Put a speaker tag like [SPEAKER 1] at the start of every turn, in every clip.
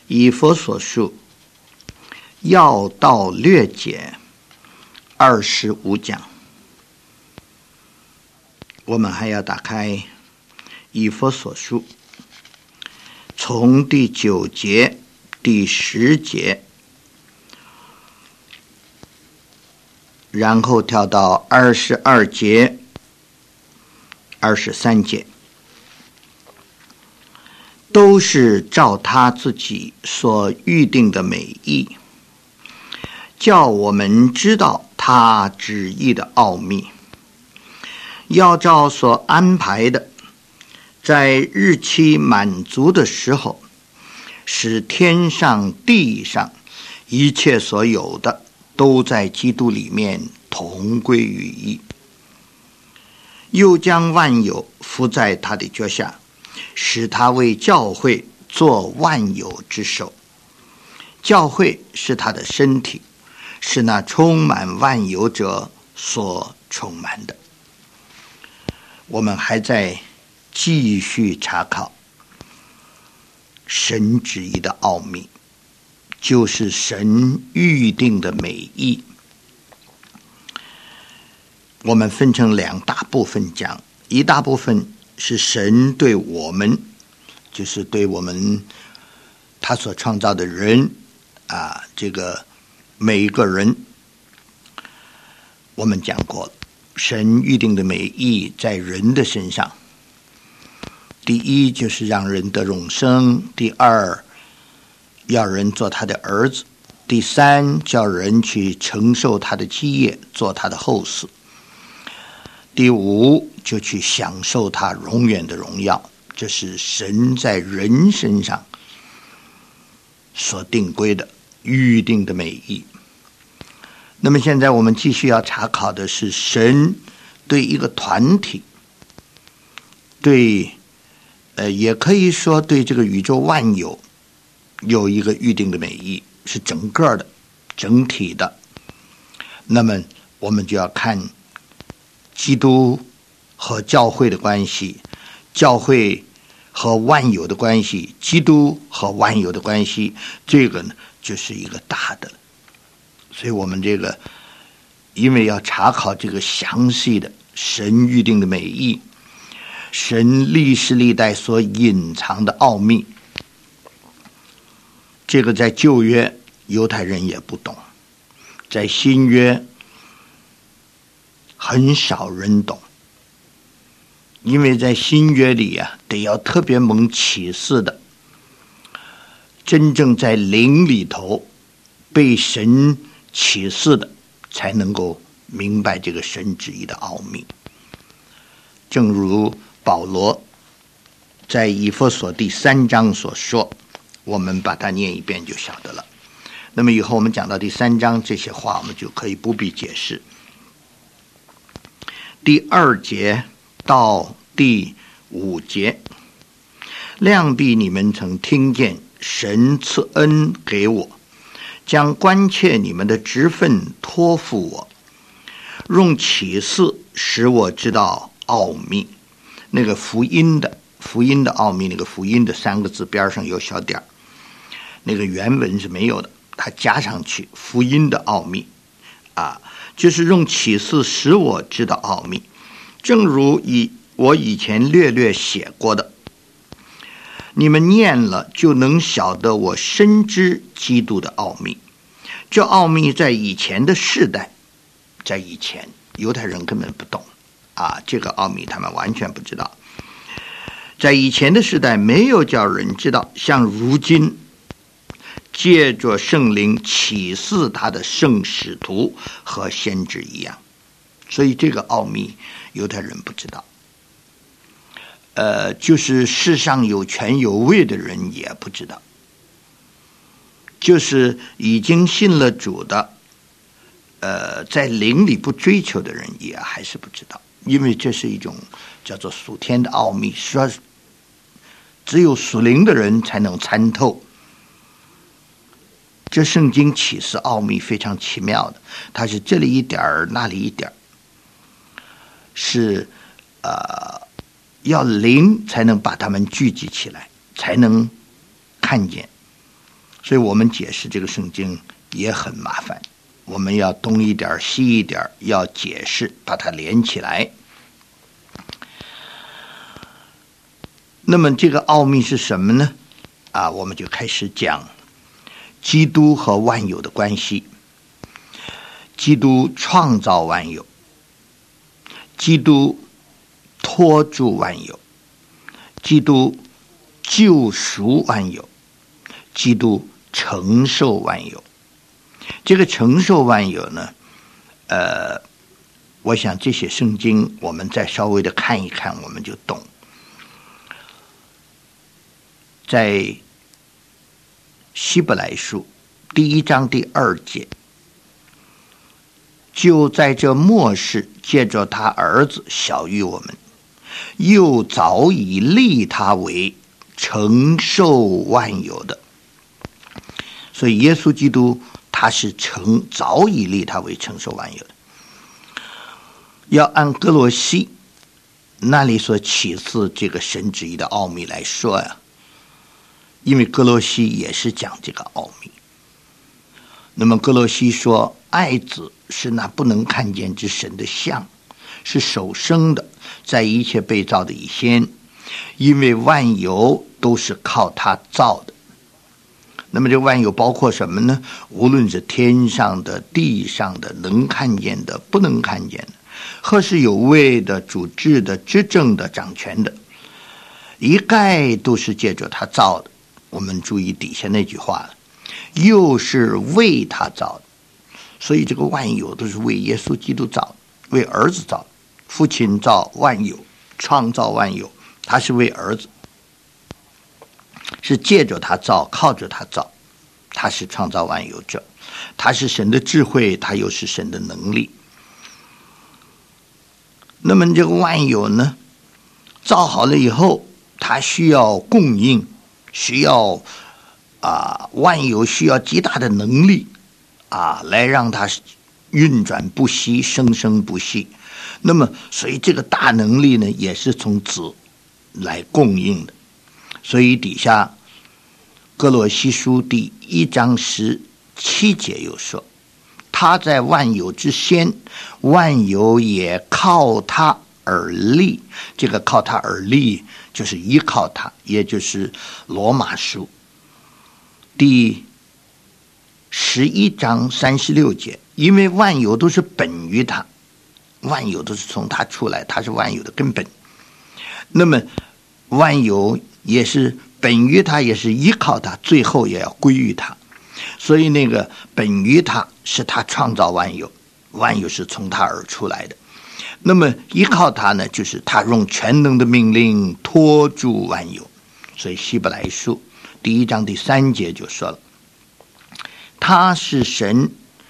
[SPEAKER 1] 以佛所述要道略解25讲，我们还要打开以佛所述，从第9节、第10节，然后跳到22节、23节，都是照他自己所预定的美意，叫我们知道他旨意的奥秘，要照所安排的，在日期满足的时候，使天上地上一切所有的都在基督里面同归于一，又将万有伏在他的脚下，使他为教会做万有之首。教会是他的身体，是那充满万有者所充满的。我们还在继续查考神旨意的奥秘，就是神预定的美意。我们分成2大部分讲，一大部分是神对我们，就是对我们他所创造的人这个每一个人，我们讲过了，神预定的美意在人的身上。第一就是让人得永生，第二要人做他的儿子，第三叫人去承受他的基业，做他的后嗣，第五就去享受他永远的荣耀。这是神在人身上所定规的预定的美意。那么现在我们继续要查考的是神对一个团体，对也可以说对这个宇宙万有有一个预定的美意，是整个的整体的。那么我们就要看基督和教会的关系，教会和万有的关系，基督和万有的关系，这个呢就是一个大的。所以我们这个因为要查考这个详细的神预定的美意，神历世历代所隐藏的奥秘，这个在旧约犹太人也不懂，在新约很少人懂，因为在新约里得要特别蒙启示的，真正在灵里头被神启示的，才能够明白这个神旨意的奥秘。正如保罗在以弗所第3章所说，我们把它念一遍就晓得了。那么以后我们讲到第3章，这些话我们就可以不必解释。第2节到第5节，量必你们曾听见神赐恩给我，将关切你们的职分托付我，用启示使我知道奥秘。那个福音的奥秘，那个福音的3个字边上有小点，那个原文是没有的，它加上去福音的奥秘就是用启示使我知道奥秘。正如我以前略略写过的，你们念了就能晓得我深知基督的奥秘。这奥秘在以前的世代，在以前犹太人根本不懂这个奥秘他们完全不知道。在以前的世代没有叫人知道，像如今借着圣灵启示他的圣使徒和先知一样。所以这个奥秘犹太人不知道，就是世上有权有位的人也不知道，就是已经信了主的在灵里不追求的人也还是不知道。因为这是一种叫做属天的奥秘，说只有属灵的人才能参透。这圣经启示奥秘非常奇妙的，它是这里一点那里一点，是要灵才能把它们聚集起来，才能看见。 所以我们解释这个圣经也很麻烦，我们要东一点西一点，要解释把它连起来。那么这个奥秘是什么呢？我们就开始讲基督和万有的关系。基督创造万有，基督托住万有，基督救赎万有，基督承受万有。这个承受万有呢，我想这些圣经我们再稍微的看一看，我们就懂。在希伯来书第1章第2节，就在这末世，借着他儿子小于我们，又早已立他为承受万有的。所以耶稣基督他是早已立他为承受万有的。要按哥罗西那里所启示这个神旨意的奥秘来说呀，因为哥罗西也是讲这个奥秘。那么哥罗西说，爱子是那不能看见之神的像，是首生的，在一切被造的以先，因为万有都是靠他造的。那么这万有包括什么呢？无论是天上的、地上的，能看见的、不能看见的，或是有位的、主治的、执政的、掌权的，一概都是借着他造的。我们注意底下那句话了，又是为他造的。所以这个万有都是为耶稣基督造的，为儿子造的。父亲造万有，创造万有，他是为儿子，是借着他造，靠着他造，他是创造万有者，他是神的智慧，他又是神的能力。那么这个万有呢，造好了以后，他需要供应，需要万有需要极大的能力来让它运转不息，生生不息。那么所以这个大能力呢，也是从子来供应的。所以底下哥罗西书第1章17节又说，他在万有之先，万有也靠他而立。这个靠他而立就是依靠他，也就是罗马书第11章36节，因为万有都是本于他，万有都是从他出来，他是万有的根本。那么万有也是本于他，也是依靠他，最后也要归于他。所以那个本于他是他创造万有，万有是从他而出来的。那么依靠他呢，就是他用全能的命令托住万有。所以希伯来书第1章第3节就说了，他是神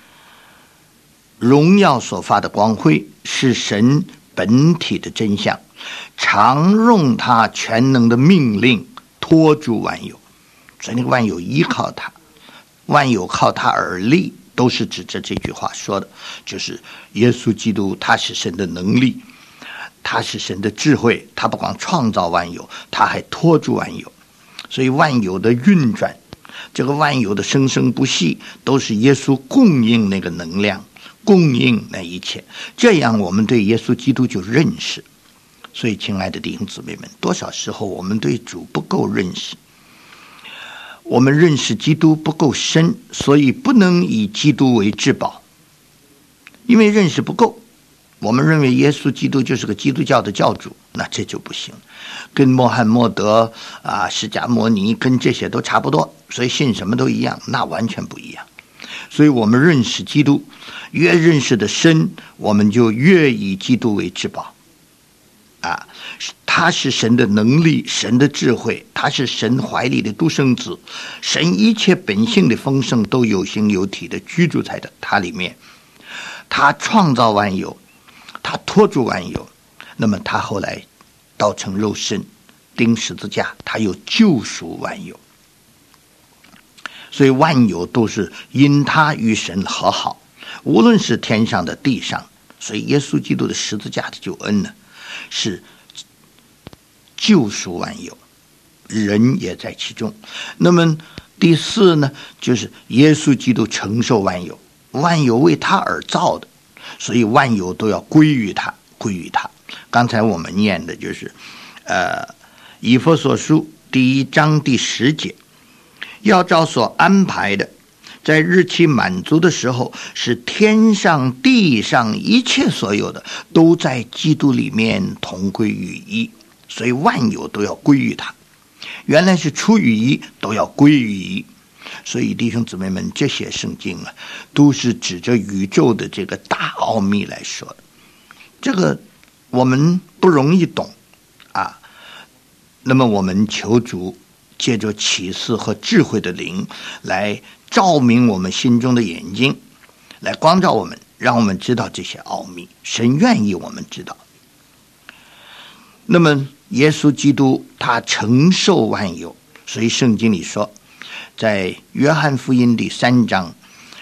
[SPEAKER 1] 荣耀所发的光辉，是神本体的真相，常用他全能的命令托住万有。所以那个万有依靠他，万有靠他而立，都是指着这句话说的，就是耶稣基督他是神的能力，他是神的智慧，他不光创造万有，他还托住万有。所以万有的运转，这个万有的生生不息，都是耶稣供应那个能量，供应那一切。这样我们对耶稣基督就认识。所以亲爱的弟兄姊妹们，多少时候我们对主不够认识，我们认识基督不够深，所以不能以基督为至宝，因为认识不够。我们认为耶稣基督就是个基督教的教主，那这就不行，跟穆罕默德释迦牟尼跟这些都差不多，所以信什么都一样，那完全不一样。所以我们认识基督，越认识的深，我们就越以基督为至宝他是神的能力，神的智慧，他是神怀里的独生子，神一切本性的丰盛都有形有体的居住在他里面。他创造万有，他托住万有，那么他后来道成肉身，钉十字架，他又救赎万有。所以万有都是因他与神和好，无论是天上的地上。所以耶稣基督的十字架的救恩呢，是救赎万有，人也在其中。那么第四呢，就是耶稣基督承受万有，万有为他而造的，所以万有都要归于他，归于他。刚才我们念的就是以弗所书1章第10节，要照所安排的，在日期满足的时候，使天上地上一切所有的都在基督里面同归于一，所以万有都要归于他。原来是出于一，都要归于一。所以弟兄姊妹们，这些圣经啊，都是指着宇宙的这个大奥秘来说的。这个我们不容易懂啊。那么我们求主借着启示和智慧的灵来照明我们心中的眼睛，来光照我们，让我们知道这些奥秘。神愿意我们知道。那么耶稣基督他承受万有，所以圣经里说，在约翰福音第3章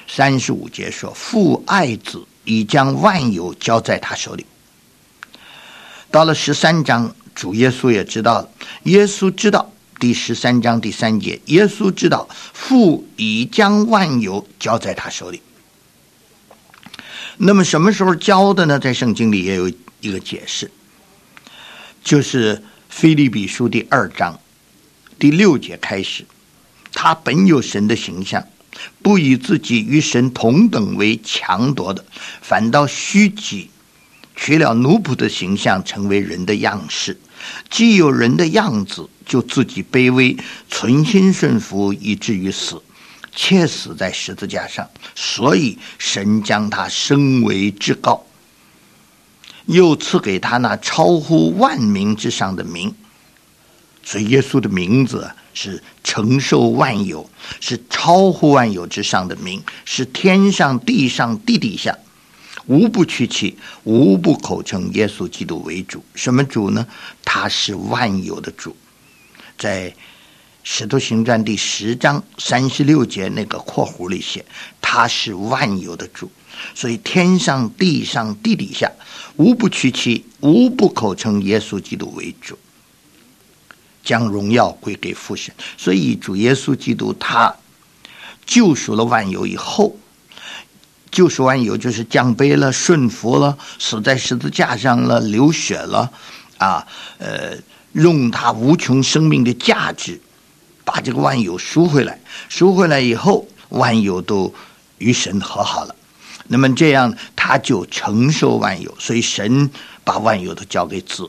[SPEAKER 1] 35节说，父爱子，已将万有交在他手里。到了13章，主耶稣也知道了，耶稣知道，第13章第3节，耶稣知道父已将万有交在他手里。那么什么时候交的呢？在圣经里也有一个解释，就是腓立比书第2章第6节开始，他本有神的形象，不以自己与神同等为强夺的，反倒虚己，取了奴仆的形象，成为人的样式。既有人的样子，就自己卑微，存心顺服，以至于死，且死在十字架上。所以神将他升为至高，又赐给他那超乎万名之上的名。所以耶稣的名字是承受万有，是超乎万有之上的名，是天上地上地底下无不屈膝，无不口称耶稣基督为主。什么主呢？他是万有的主。在使徒行传第10章36节那个括弧里写，他是万有的主。所以天上地上地底下无不屈膝，无不口称耶稣基督为主，将荣耀归给父神。所以主耶稣基督他救赎了万有以后，救赎万有就是降卑了，顺服了，死在十字架上了，流血了用他无穷生命的价值把这个万有赎回来。赎回来以后，万有都与神和好了。那么这样他就承受万有，所以神把万有都交给子，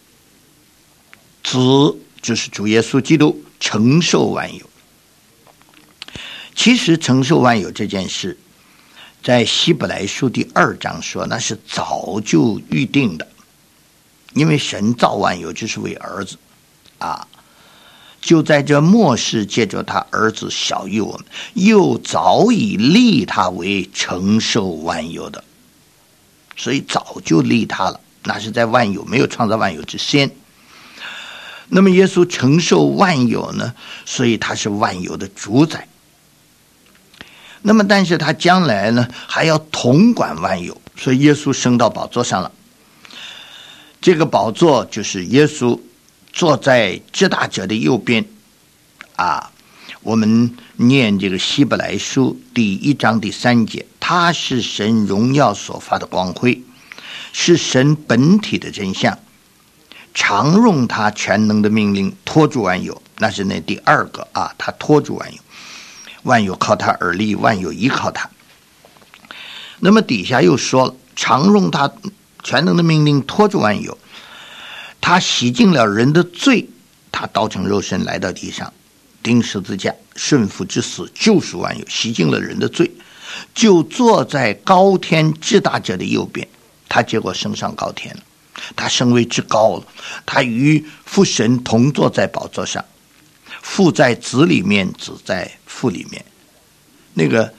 [SPEAKER 1] 子就是主耶稣基督承受万有。其实承受万有这件事，在希伯来书第2章说，那是早就预定的，因为神造万有就是为儿子就在这末世借着他儿子小于我们，又早已立他为承受万有的，所以早就立他了，那是在万有没有创造万有之先。那么耶稣承受万有呢，所以他是万有的主宰。那么但是他将来呢还要统管万有，所以耶稣升到宝座上了。这个宝座就是耶稣坐在至大者的右边我们念这个希伯来书第1章第3节，他是神荣耀所发的光辉，是神本体的真相，常用他全能的命令托住万有。那是那第2个他托住万有，万有靠他而立，万有依靠他。那么底下又说了，常用他全能的命令托住万有，他洗净了人的罪，他道成肉身来到地上，钉十字架，顺服之死，救赎万有，洗净了人的罪，就坐在高天至大者的右边。他结果升上高天了，他升为至高了，他与父神同坐在宝座上，父在子里面，子在父里面。那个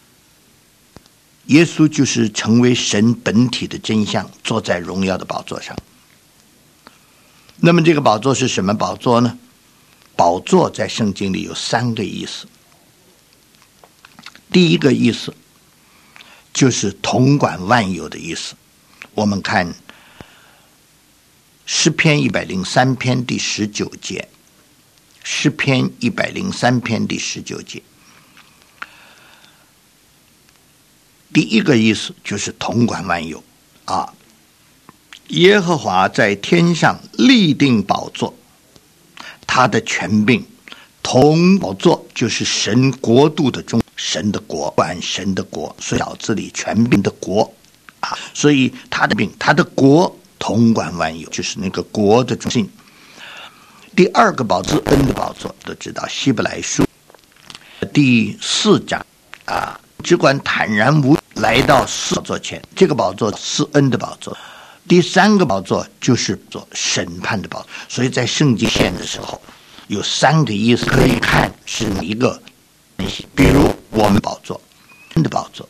[SPEAKER 1] 耶稣就是成为神本体的真相，坐在荣耀的宝座上。那么这个宝座是什么宝座呢？宝座在圣经里有3个意思。第一个意思就是统管万有的意思。我们看诗篇103篇第19节， 诗篇103篇第19节。第一个意思就是统管万有啊，耶和华在天上立定宝座，他的权柄统宝座就是神国度的中，神的国，管神的国，所以脑子里权柄的国啊，所以他的柄，他的国统管万有，就是那个国的中心。第二个宝座，恩的宝座，都知道希伯来书第4章啊，只管坦然无来到宝座前，这个宝座是恩的宝座。第3个宝座就是做审判的宝座，所以在圣经线的时候有3个意思可以看是哪一个。比如我们宝座，恩的宝座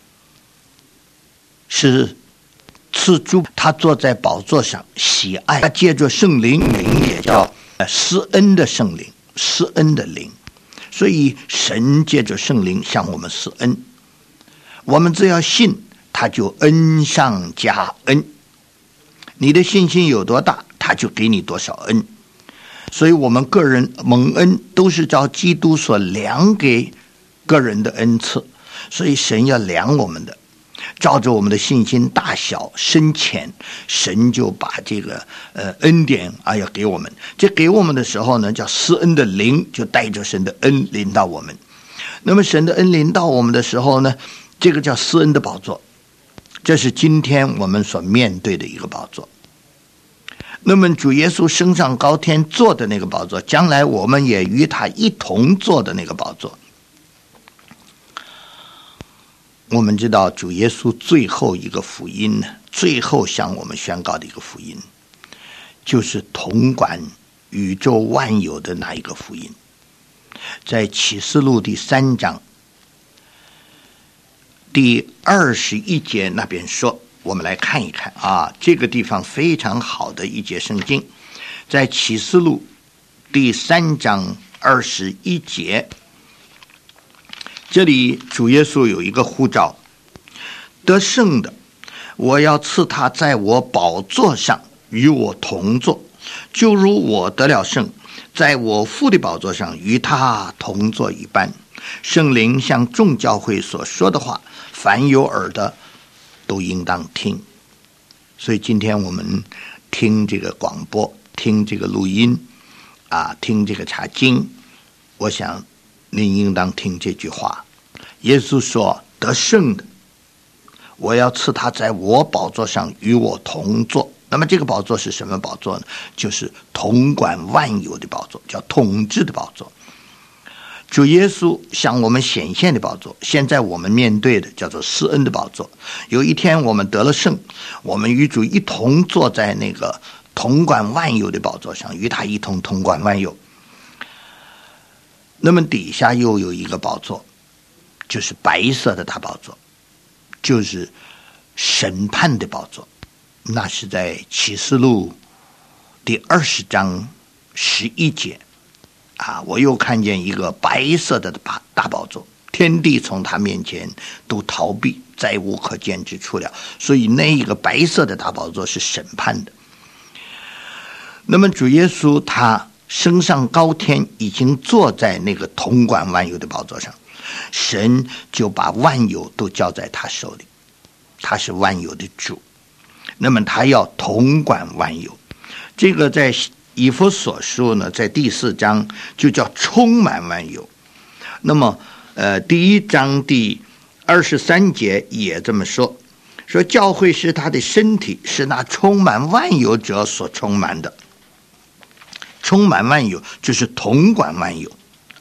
[SPEAKER 1] 是赐主，他坐在宝座上喜爱，他借着圣灵，也叫施恩的圣灵，施恩的灵，所以神借着圣灵向我们施恩，我们只要信，他就恩上加恩，你的信心有多大，他就给你多少恩。所以我们个人蒙恩都是照基督所量给个人的恩赐，所以神要量我们的，照着我们的信心大小深浅，神就把这个恩典要给我们。这给我们的时候呢，叫施恩的灵，就带着神的恩临到我们。那么神的恩临到我们的时候呢，这个叫施恩的宝座，这是今天我们所面对的一个宝座。那么主耶稣升上高天坐的那个宝座，将来我们也与他一同坐的那个宝座。我们知道主耶稣最后一个福音呢，最后向我们宣告的一个福音，就是统管宇宙万有的那一个福音。在启示录第3章第21节那边说，我们来看一看啊，这个地方非常好的一节圣经，在启示录第3章21节，这里主耶稣有一个呼召，得胜的，我要赐他在我宝座上与我同坐，就如我得了胜，在我父的宝座上与他同坐一般。圣灵向众教会所说的话，凡有耳的都应当听。所以今天我们听这个广播，听这个录音听这个查经，我想您应当听这句话。耶稣说，得胜的，我要赐他在我宝座上与我同坐。那么这个宝座是什么宝座呢？就是统管万有的宝座，叫统治的宝座。主耶稣向我们显现的宝座，现在我们面对的叫做施恩的宝座。有一天我们得了胜，我们与主一同坐在那个统管万有的宝座上，与他一同统管万有。那么底下又有一个宝座，就是白色的大宝座，就是审判的宝座。那是在启示录第20章11节我又看见一个白色的大宝座，天地从他面前都逃避，再无可见之处了。所以那一个白色的大宝座是审判的。那么主耶稣他升上高天，已经坐在那个统管万有的宝座上，神就把万有都交在他手里，他是万有的主。那么他要统管万有，这个在以弗所书呢，在第4章就叫充满万有。那么第1章第23节也这么说，说教会是他的身体，是那充满万有者所充满的。充满万有就是统管万有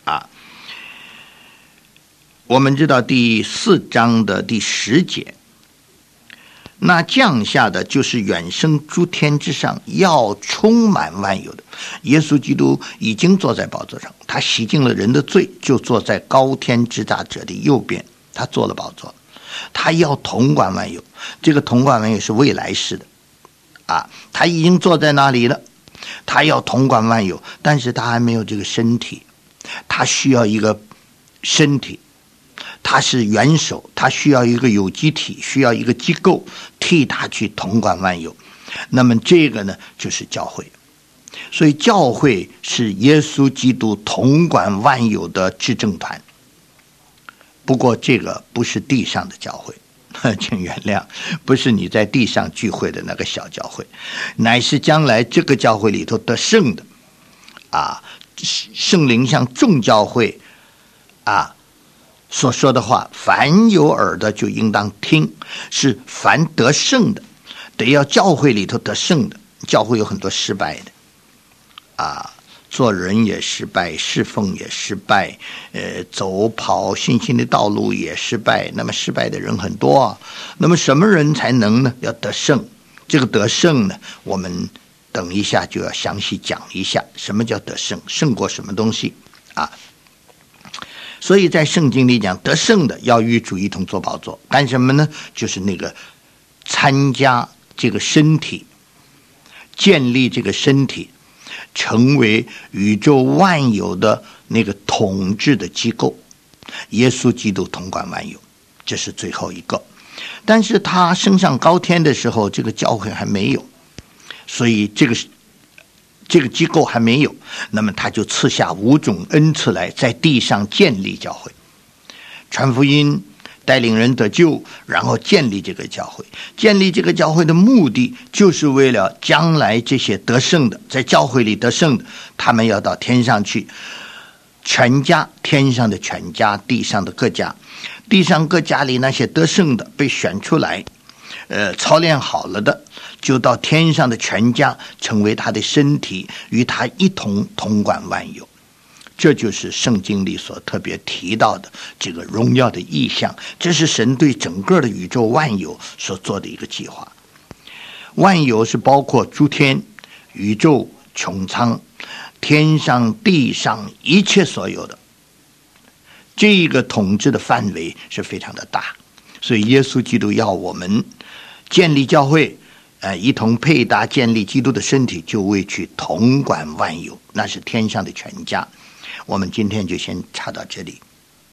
[SPEAKER 1] 我们知道第4章的第10节，那降下的就是远升诸天之上，要充满万有的。耶稣基督已经坐在宝座上，他洗净了人的罪，就坐在高天之大者的右边，他坐了宝座，他要统管万有。这个统管万有是未来式的他已经坐在那里了，他要统管万有，但是他还没有这个身体，他需要一个身体，他是元首，他需要一个有机体，需要一个机构替他去统管万有。那么这个呢，就是教会。 所以教会是耶稣基督统管万有的执政团。不过这个不是地上的教会，请原谅，不是你在地上聚会的那个小教会，乃是将来这个教会里头得胜的圣灵向众教会所说的话，凡有耳的就应当听，是凡得胜的，得要教会里头得胜的。教会有很多失败的做人也失败，侍奉也失败，走跑信心的道路也失败。那么失败的人很多那么什么人才能呢？要得胜。这个得胜呢，我们等一下就要详细讲一下什么叫得胜，胜过什么东西所以在圣经里讲，得胜的要与主一同坐宝座，干什么呢？就是那个参加这个身体，建立这个身体，成为宇宙万有的那个统治的机构。耶稣基督统管万有，这是最后一个。但是他升上高天的时候，这个教会还没有，所以这个机构还没有，那么他就赐下5种恩赐来，在地上建立教会，传福音，带领人得救，然后建立这个教会。建立这个教会的目的，就是为了将来这些得胜的，在教会里得胜的，他们要到天上去，全家，天上的全家，地上的各家，地上各家里那些得胜的被选出来，操练好了的，就到天上的全家，成为他的身体，与他一同统管万有。这就是圣经里所特别提到的这个荣耀的意象，这是神对整个的宇宙万有所做的一个计划。万有是包括诸天、宇宙、穹苍，天上地上一切所有的，这个统治的范围是非常的大。所以耶稣基督要我们建立教会，一同配搭建立基督的身体，就为去统管万有，那是天上的全家。我们今天就先查到这里。